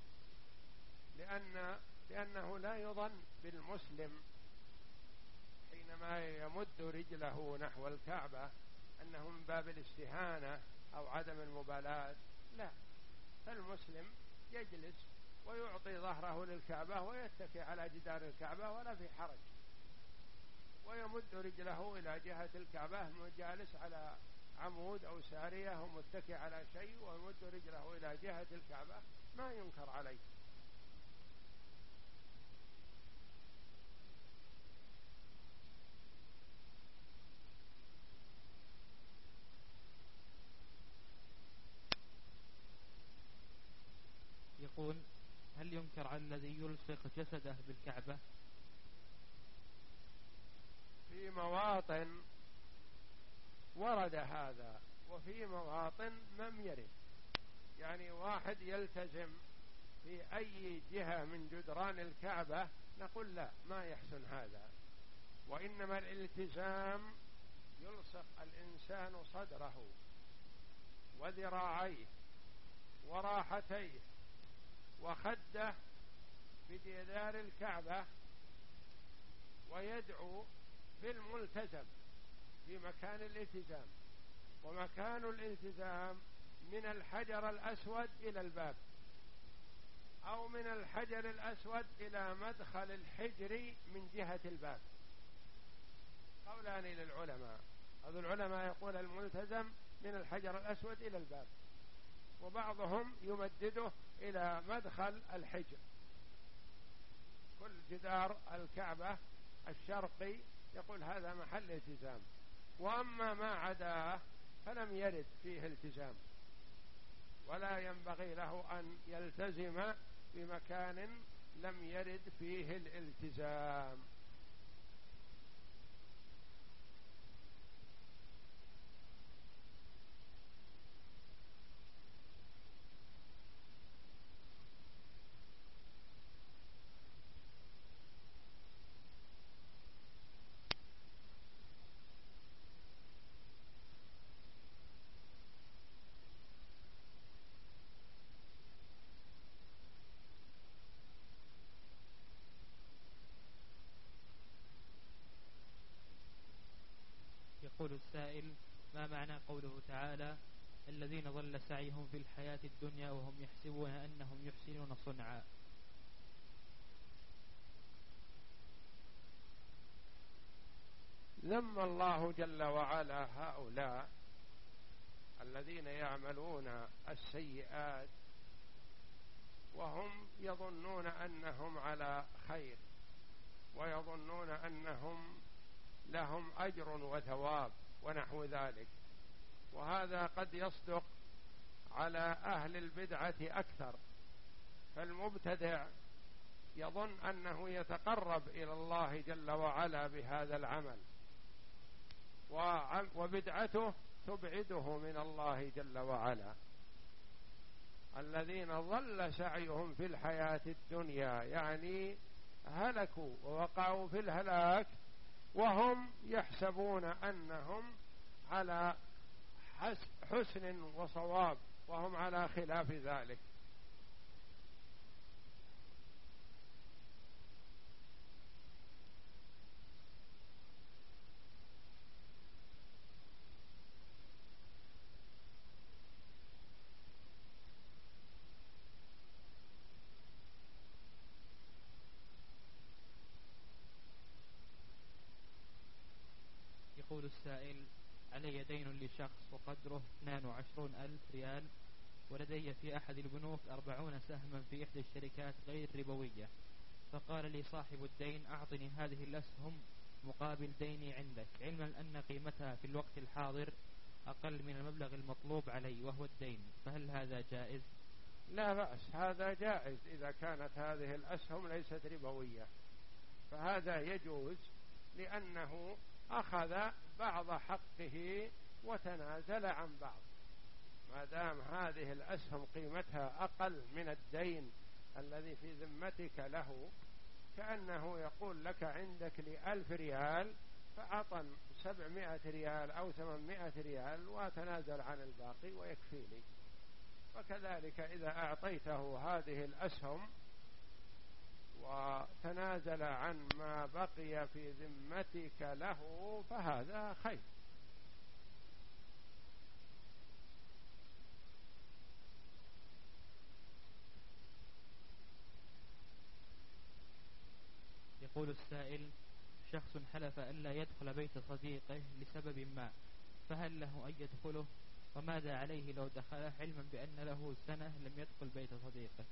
لأن لأنه لا يظن بالمسلم حينما يمد رجله نحو الكعبة أنه من باب الاستهانة أو عدم المبالاة، لا، فالمسلم يجلس ويعطي ظهره للكعبة ويتكي على جدار الكعبة ولا في حرج، ويمد رجله إلى جهة الكعبة جالس على عمود أو سارية ومتكي على شيء ويمد رجله إلى جهة الكعبة ما ينكر عليه. يقول هل ينكر على الذي يلصق جسده بالكعبة؟ في مواطن ورد هذا وفي مواطن لم يرد، يعني واحد يلتزم في أي جهة من جدران الكعبة نقول لا ما يحسن هذا، وإنما الالتزام يلصق الإنسان صدره وذراعيه وراحتيه وخده بجدار الكعبة ويدعو في الملتزم في مكان الالتزام، ومكان الالتزام من الحجر الأسود إلى الباب أو من الحجر الأسود إلى مدخل الحجر من جهة الباب، قولان للعلماء. هذا العلماء يقول الملتزم من الحجر الأسود إلى الباب، وبعضهم يمدده إلى مدخل الحجر. كل جدار الكعبة الشرقي يقول هذا محل التزام، وأما ما عداه فلم يرد فيه التزام، ولا ينبغي له أن يلتزم بمكان لم يرد فيه الالتزام. يقول السائل: ما معنى قوله تعالى: الذين ضل سعيهم في الحياة الدنيا وهم يحسبون أنهم يحسنون صنعا؟ ذم الله جل وعلا هؤلاء الذين يعملون السيئات وهم يظنون أنهم على خير ويظنون أنهم لهم أجر وثواب ونحو ذلك، وهذا قد يصدق على أهل البدعة أكثر. فالمبتدع يظن أنه يتقرب إلى الله جل وعلا بهذا العمل، وبدعته تبعده من الله جل وعلا. الذين ضل سعيهم في الحياة الدنيا يعني هلكوا ووقعوا في الهلاك وهم يحسبون أنهم على حسن وصواب وهم على خلاف ذلك. يقول السائل: علي دين لشخص وقدره اثنين وعشرون ألف ريال، ولدي في أحد البنوك أربعون سهما في إحدى الشركات غير ربوية، فقال لي صاحب الدين: أعطني هذه الأسهم مقابل ديني عندك، علما أن قيمتها في الوقت الحاضر أقل من المبلغ المطلوب علي وهو الدين، فهل هذا جائز؟ لا بأس، هذا جائز إذا كانت هذه الأسهم ليست ربوية، فهذا يجوز لأنه أخذ بعض حقه وتنازل عن بعض. ما دام هذه الأسهم قيمتها أقل من الدين الذي في ذمتك له، كأنه يقول لك عندك لألف ريال فأعطن سبعمائة ريال أو ثمانمائة ريال وتنازل عن الباقي ويكفيني. وكذلك إذا أعطيته هذه الأسهم وتنازل عن ما بقي في ذمتك له فهذا خير. يقول السائل: شخص حلف ألا يدخل بيت صديقه لسبب ما، فهل له أن يدخله؟ وماذا عليه لو دخله علما بأن له سنة لم يدخل بيت صديقه؟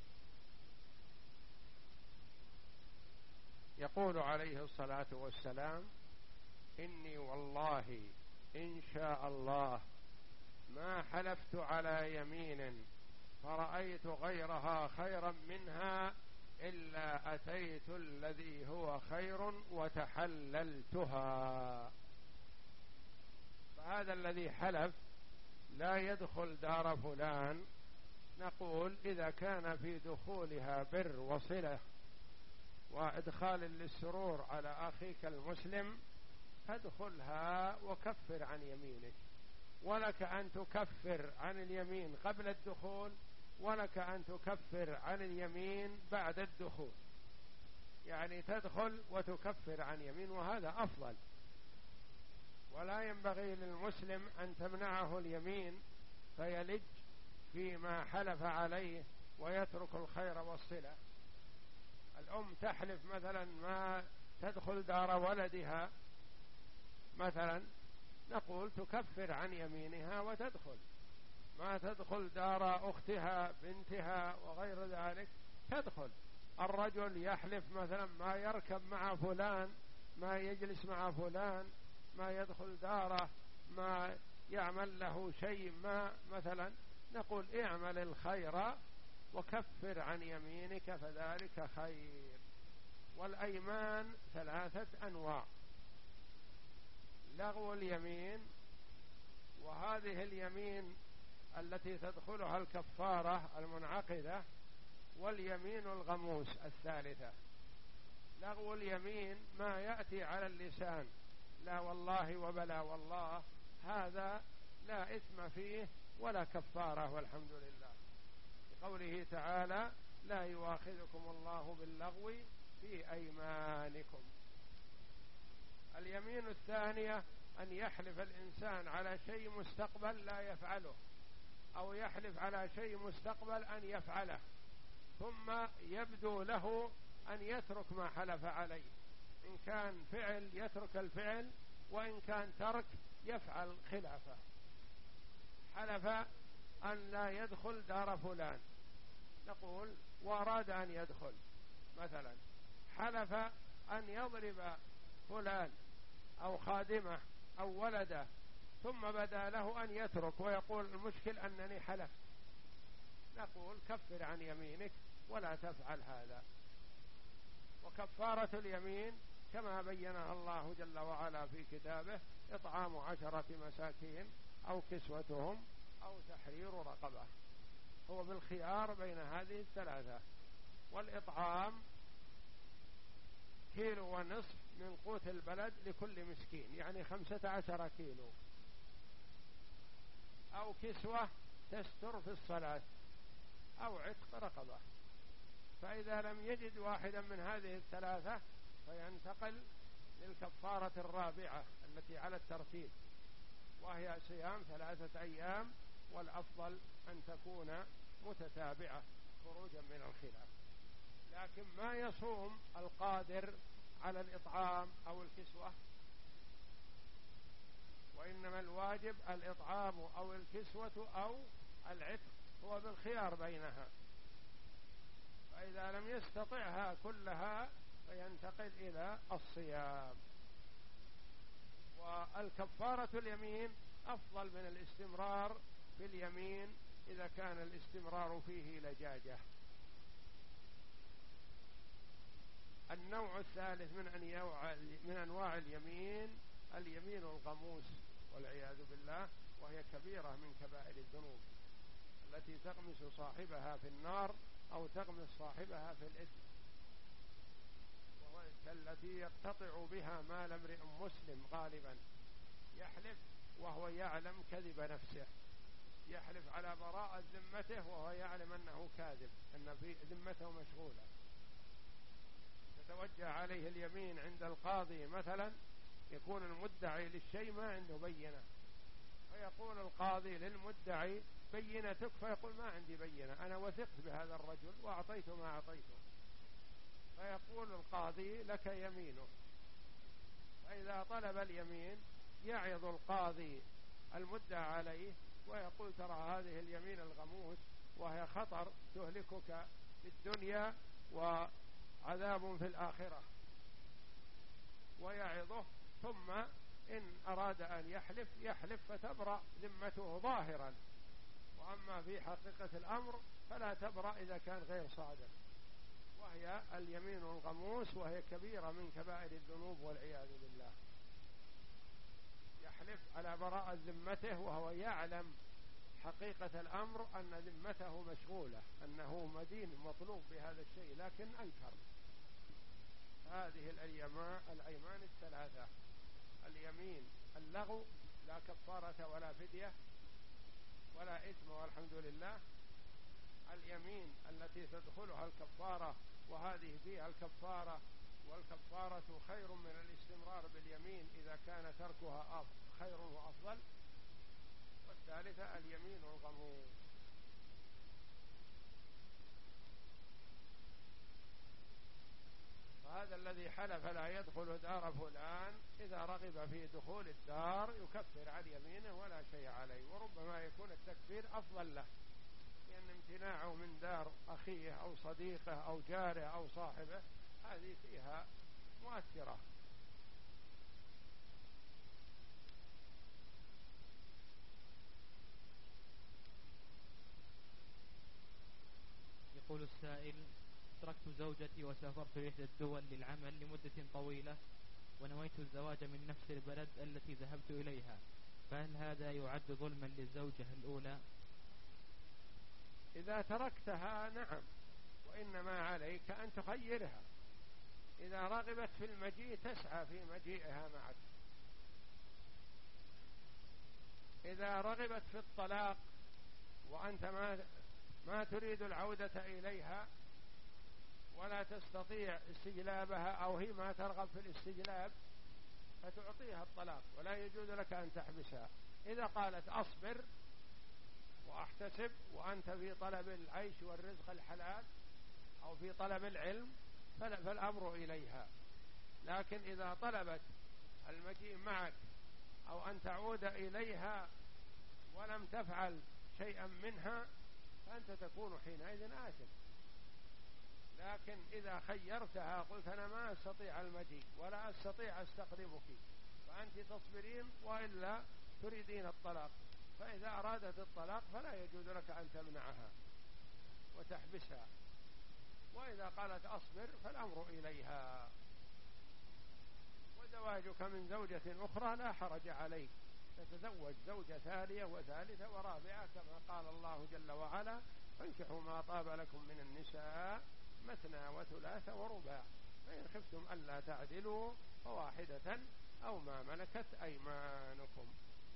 يقول عليه الصلاة والسلام: إني والله إن شاء الله ما حلفت على يمين فرأيت غيرها خيرا منها إلا أتيت الذي هو خير وتحللتها. فهذا الذي حلف لا يدخل دار فلان، نقول إذا كان في دخولها بر وصلة وإدخال للسرور على أخيك المسلم فادخلها وكفر عن يمينك، ولك أن تكفر عن اليمين قبل الدخول، ولك أن تكفر عن اليمين بعد الدخول، يعني تدخل وتكفر عن يمين، وهذا أفضل. ولا ينبغي للمسلم أن تمنعه اليمين فيلج فيما حلف عليه ويترك الخير والصلة. الأم تحلف مثلا ما تدخل دار ولدها مثلا، نقول تكفر عن يمينها وتدخل، ما تدخل دار أختها بنتها وغير ذلك تدخل. الرجل يحلف مثلا ما يركب مع فلان، ما يجلس مع فلان، ما يدخل داره، ما يعمل له شيء ما مثلا، نقول اعمل الخير وكفر عن يمينك فذلك خير. والأيمان ثلاثة أنواع: لغو اليمين، وهذه اليمين التي تدخلها الكفارة المنعقدة، واليمين الغموس الثالثة. لغو اليمين ما يأتي على اللسان، لا والله وبلا والله، هذا لا إثم فيه ولا كفارة والحمد لله، لقوله تعالى: لا يؤاخذكم الله باللغو في أيمانكم. اليمين الثانية أن يحلف الإنسان على شيء مستقبل لا يفعله، أو يحلف على شيء مستقبل أن يفعله، ثم يبدو له أن يترك ما حلف عليه، إن كان فعل يترك الفعل، وإن كان ترك يفعل خلافه. حلف أن لا يدخل دار فلان، نقول وأراد أن يدخل، مثلا حلف أن يضرب فلان أو خادمه أو ولده، ثم بدا له أن يترك ويقول المشكل أنني حلفت، نقول كفر عن يمينك ولا تفعل هذا. وكفارة اليمين كما بينها الله جل وعلا في كتابه: إطعام عشرة مساكين أو كسوتهم أو تحرير رقبة. هو بالخيار بين هذه الثلاثة. والإطعام كيلو ونصف من قوت البلد لكل مسكين، يعني خمسة عشر كيلو، أو كسوة تستر في الصلاة، أو عتق رقبة. فإذا لم يجد واحدا من هذه الثلاثة فينتقل للكفارة الرابعة التي على الترتيب، وهي صيام ثلاثة أيام، والأفضل أن تكون متتابعة خروجا من الخلاف. لكن ما يصوم القادر على الإطعام أو الكسوة، وإنما الواجب الإطعام أو الكسوة أو العتق، هو بالخيار بينها. فإذا لم يستطعها كلها فينتقل إلى الصيام. والكفارة اليمين أفضل من الاستمرار في اليمين إذا كان الاستمرار فيه لجاجة. النوع الثالث من أنواع من أنواع اليمين اليمين الغموس والعياذ بالله، وهي كبيرة من كبائر الذنوب التي تغمس صاحبها في النار أو تغمس صاحبها في الإثم، التي يقتطع بها مال امرئ مسلم غالبا. يحلف وهو يعلم كذب نفسه، يحلف على براءة ذمته وهو يعلم أنه كاذب، أن في ذمته مشغولة. تتوجه عليه اليمين عند القاضي مثلا، يكون المدعي للشيء ما عنده بينة، فيقول القاضي للمدعي بينتك، فيقول ما عندي بينة، أنا وثقت بهذا الرجل وأعطيته ما أعطيته. فيقول القاضي لك يمينه. فإذا طلب اليمين يعظ القاضي المدعى عليه ويقول ترى هذه اليمين الغموس وهي خطر تهلكك في الدنيا وعذاب في الآخرة، ويعظه. ثم إن أراد أن يحلف يحلف فتبرأ ذمته ظاهرا، وأما في حقيقة الأمر فلا تبرأ إذا كان غير صادق، وهي اليمين الغموس، وهي كبيرة من كبائر الذنوب والعياذ بالله. يحلف على براءة ذمته وهو يعلم حقيقة الأمر أن ذمته مشغولة، أنه مدين مطلوب بهذا الشيء، لكن أنكر. هذه الأيمان الثلاثة: اليمين اللغو لا كفارة ولا فدية ولا إثم والحمد لله، اليمين التي تدخلها الكفارة وهذه فيها الكفارة، والكفارة خير من الاستمرار باليمين إذا كان تركها خير وأفضل، والثالثة اليمين الغموس. فهذا الذي حلف لا يدخل دار فلان إذا رغب في دخول الدار يكفر عن يمينه ولا شيء عليه، وربما يكون التكفير أفضل له، لأن امتناعه من دار أخيه أو صديقه أو جاره أو صاحبه هذه فيها مؤثرة. يقول السائل: تركت زوجتي وسافرت إحدى الدول للعمل لمدة طويلة، ونويت الزواج من نفس البلد التي ذهبت إليها، فهل هذا يعد ظلما للزوجة الأولى؟ إذا تركتها نعم، وإنما عليك أن تخيرها. إذا رغبت في المجيء تسعى في مجيئها معك، إذا رغبت في الطلاق وأنت ما ما تريد العودة إليها ولا تستطيع استجلابها، أو هي ما ترغب في الاستجلاب، فتعطيها الطلاق ولا يجوز لك أن تحبسها. إذا قالت أصبر وأحتسب وأنت في طلب العيش والرزق الحلال أو في طلب العلم فالأمر إليها. لكن إذا طلبت المجيء معك أو أن تعود إليها ولم تفعل شيئا منها فأنت تكون حينئذ آثم. لكن إذا خيرتها قلت أنا ما أستطيع المجيء ولا أستطيع أستقدمك فأنت تصبرين وإلا تريدين الطلاق، فإذا أرادت الطلاق فلا يجوز لك أن تمنعها وتحبسها. وإذا قالت أصبر فالأمر إليها. وزواجك من زوجة أخرى لا حرج عليك، تتزوج زوجة ثانية وثالثة ورابعة كما قال الله جل وعلا فانكحوا ما طاب لكم من النساء مثنى وثلاث ورباع فإن خفتم ألا تعدلوا فواحدة أو ما ملكت أيمانكم.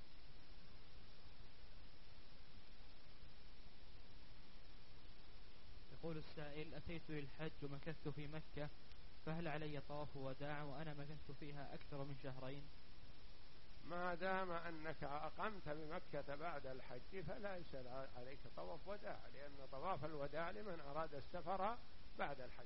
يقول السائل: أتيت للحج ومكثت في مكة فهل علي طواف وداع وأنا مكثت فيها أكثر من شهرين؟ ما دام أنك أقمت بمكة بعد الحج فلا يسأل عليك طواف وداع، لأن طواف الوداع لمن أراد السفر بعد الحج.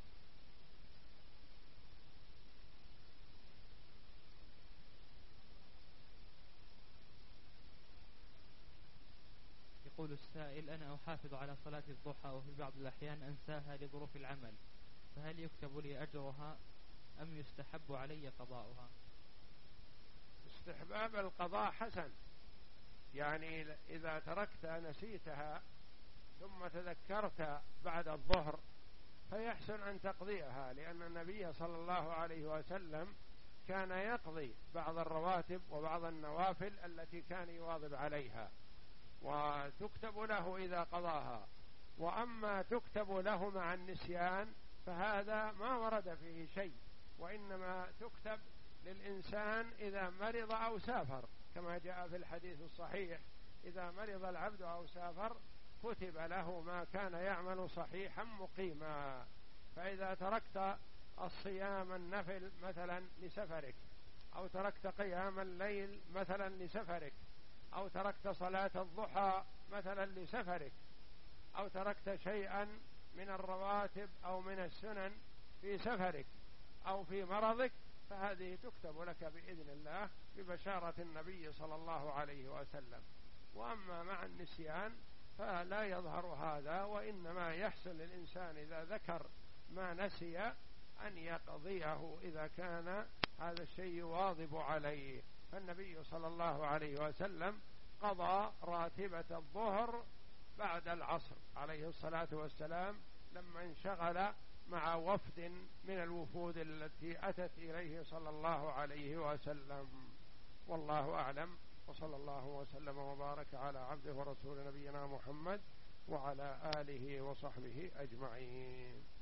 يقول السائل: أنا أحافظ على صلاة الضحى وفي بعض الأحيان أنساها لظروف العمل، فهل يكتب لي أجرها أم يستحب علي قضاؤها؟ استحباب القضاء حسن، يعني إذا تركت نسيتها ثم تذكرت بعد الظهر فيحسن أن تقضيها، لأن النبي صلى الله عليه وسلم كان يقضي بعض الرواتب وبعض النوافل التي كان يواظب عليها وتكتب له إذا قضاها. وأما تكتب له مع النسيان فهذا ما ورد فيه شيء، وإنما تكتب للإنسان إذا مرض أو سافر كما جاء في الحديث الصحيح: إذا مرض العبد أو سافر كتب له ما كان يعمل صحيحا مقيما. فإذا تركت الصيام النفل مثلا لسفرك، أو تركت قيام الليل مثلا لسفرك، أو تركت صلاة الضحى مثلا لسفرك، أو تركت شيئا من الرواتب أو من السنن في سفرك أو في مرضك، فهذه تكتب لك بإذن الله ببشارة النبي صلى الله عليه وسلم. وأما مع النسيان فلا يظهر هذا، وإنما يحسن للإنسان إذا ذكر ما نسي أن يقضيه إذا كان هذا الشيء يواظب عليه. فالنبي صلى الله عليه وسلم قضى راتبة الظهر بعد العصر عليه الصلاة والسلام لما انشغل مع وفد من الوفود التي أتت إليه صلى الله عليه وسلم. والله أعلم، وصلى الله وسلم وبارك على عبده ورسول نبينا محمد وعلى آله وصحبه أجمعين.